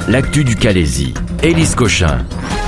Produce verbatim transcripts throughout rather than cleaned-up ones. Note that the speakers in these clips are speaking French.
L'actu du Calaisis, Élise Cochin.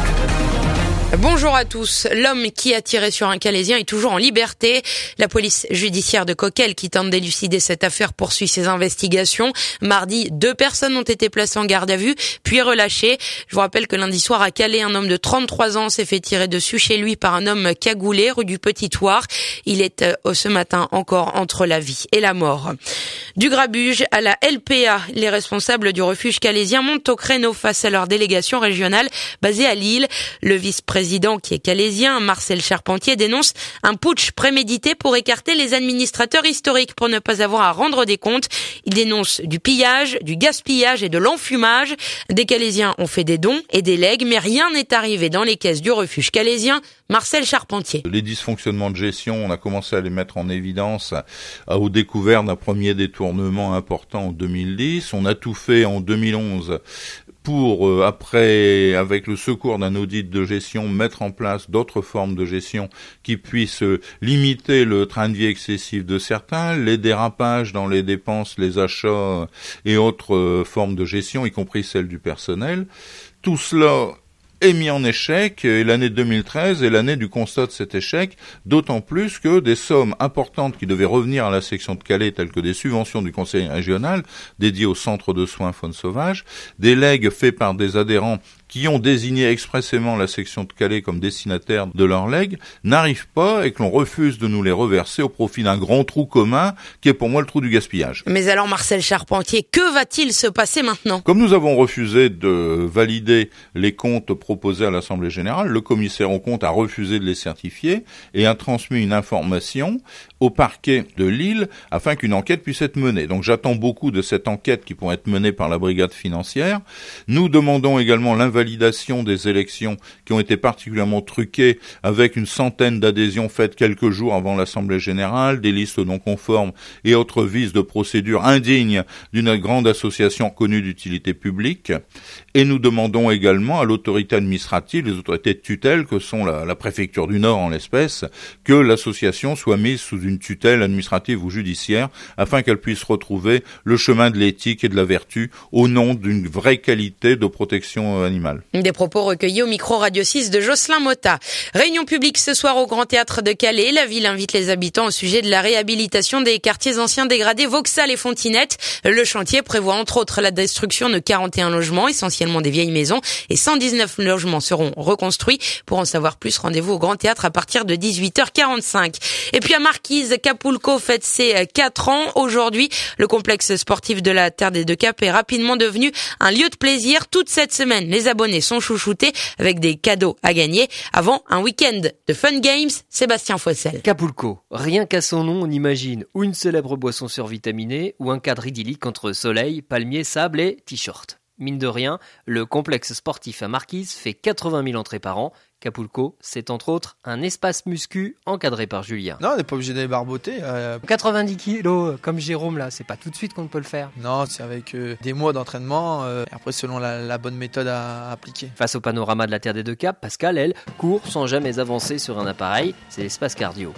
Bonjour à tous. L'homme qui a tiré sur un Calaisien est toujours en liberté. La police judiciaire de Coquelles, qui tente d'élucider cette affaire, poursuit ses investigations. Mardi, deux personnes ont été placées en garde à vue, puis relâchées. Je vous rappelle que lundi soir à Calais, un homme de trente-trois ans s'est fait tirer dessus chez lui par un homme cagoulé, rue du Petit Thouars. Il est euh, ce matin encore entre la vie et la mort. Du grabuge à la L P A, les responsables du refuge calaisien montent au créneau face à leur délégation régionale basée à Lille. Le vice-président président qui est calaisien, Marcel Charpentier, dénonce un putsch prémédité pour écarter les administrateurs historiques pour ne pas avoir à rendre des comptes. Il dénonce du pillage, du gaspillage et de l'enfumage. Des Calaisiens ont fait des dons et des legs, mais rien n'est arrivé dans les caisses du refuge calaisien. Marcel Charpentier. Les dysfonctionnements de gestion, on a commencé à les mettre en évidence au découvert d'un premier détournement important en deux mille dix. On a tout fait en deux mille onze pour, euh, après, avec le secours d'un audit de gestion, mettre en place d'autres formes de gestion qui puissent euh, limiter le train de vie excessif de certains, les dérapages dans les dépenses, les achats et autres euh, formes de gestion, y compris celle du personnel. Tout cela est mis en échec, et l'année deux mille treize est l'année du constat de cet échec, d'autant plus que des sommes importantes qui devaient revenir à la section de Calais, telles que des subventions du conseil régional dédiées au centre de soins faune sauvage, des legs faits par des adhérents qui ont désigné expressément la section de Calais comme destinataire de leurs legs, n'arrivent pas et que l'on refuse de nous les reverser au profit d'un grand trou commun qui est pour moi le trou du gaspillage. Mais alors Marcel Charpentier, que va-t-il se passer maintenant ? Comme nous avons refusé de valider les comptes proposés à l'Assemblée générale, le commissaire aux comptes a refusé de les certifier et a transmis une information au parquet de Lille afin qu'une enquête puisse être menée. Donc j'attends beaucoup de cette enquête qui pourrait être menée par la brigade financière. Nous demandons également l'invalidation validation des élections qui ont été particulièrement truquées avec une centaine d'adhésions faites quelques jours avant l'Assemblée générale, des listes non conformes et autres vices de procédure indignes d'une grande association connue d'utilité publique. Et nous demandons également à l'autorité administrative, les autorités de tutelle que sont la, la préfecture du Nord en l'espèce, que l'association soit mise sous une tutelle administrative ou judiciaire afin qu'elle puisse retrouver le chemin de l'éthique et de la vertu au nom d'une vraie qualité de protection animale. Des propos recueillis au micro Radio six de Jocelyn Motta. Réunion publique ce soir au Grand Théâtre de Calais. La ville invite les habitants au sujet de la réhabilitation des quartiers anciens dégradés Vauxhall et Fontinette. Le chantier prévoit entre autres la destruction de quarante et un logements, essentiellement des vieilles maisons, et cent dix-neuf logements seront reconstruits. Pour en savoir plus, rendez-vous au Grand Théâtre à partir de dix-huit heures quarante-cinq. Et puis à Marquise, Capulco fête ses quatre ans. Aujourd'hui, le complexe sportif de la Terre des Deux Caps est rapidement devenu un lieu de plaisir. Toute cette semaine, les abonnés sont chouchoutés avec des cadeaux à gagner avant un week-end de Fun Games. Sébastien Fossel. Capulco, rien qu'à son nom, on imagine ou une célèbre boisson survitaminée ou un cadre idyllique entre soleil, palmier, sable et t-shirt. Mine de rien, le complexe sportif à Marquise fait quatre-vingt mille entrées par an. Capulco, c'est entre autres un espace muscu encadré par Julien. Non, on n'est pas obligé d'aller barboter. Euh... quatre-vingt-dix kilos, comme Jérôme là, c'est pas tout de suite qu'on peut le faire. Non, c'est avec euh, des mois d'entraînement, euh, et après selon la, la bonne méthode à, à appliquer. Face au panorama de la Terre des Deux Caps, Pascal, elle, court sans jamais avancer sur un appareil, c'est l'espace cardio.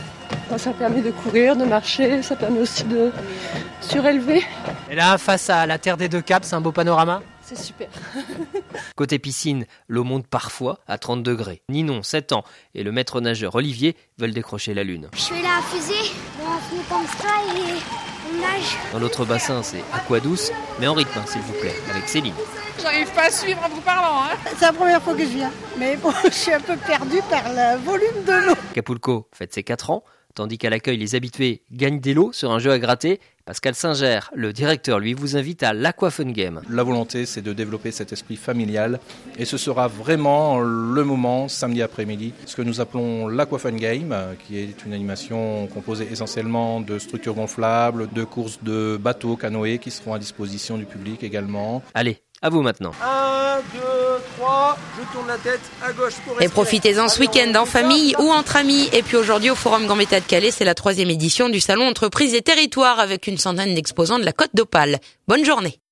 Ça permet de courir, de marcher, ça permet aussi de surélever. Et là, face à la Terre des Deux Caps, c'est un beau panorama ? C'est super. Côté piscine, l'eau monte parfois à trente degrés. Ninon, sept ans, et le maître nageur Olivier veulent décrocher la lune. Je fais la fusée, on se met comme ça et on nage. Dans l'autre bassin, c'est aqua douce, mais en rythme, s'il vous plaît, avec Céline. J'arrive pas à suivre en vous parlant. Hein. C'est la première fois que je viens, mais bon, je suis un peu perdue par le volume de l'eau. Capulco fête ses quatre ans. Tandis qu'à l'accueil, les habitués gagnent des lots sur un jeu à gratter. Pascal Singer, le directeur, lui, vous invite à l'Aquafun Game. La volonté, c'est de développer cet esprit familial. Et ce sera vraiment le moment, samedi après-midi, ce que nous appelons l'Aquafun Game, qui est une animation composée essentiellement de structures gonflables, de courses de bateaux, canoës, qui seront à disposition du public également. Allez, à vous maintenant. un, deux, trois, je tourne la tête à gauche pour respirer. Et profitez-en ce week-end en famille ou entre amis. Et puis aujourd'hui au Forum Gambetta de Calais, c'est la troisième édition du Salon Entreprises et Territoires avec une centaine d'exposants de la Côte d'Opale. Bonne journée.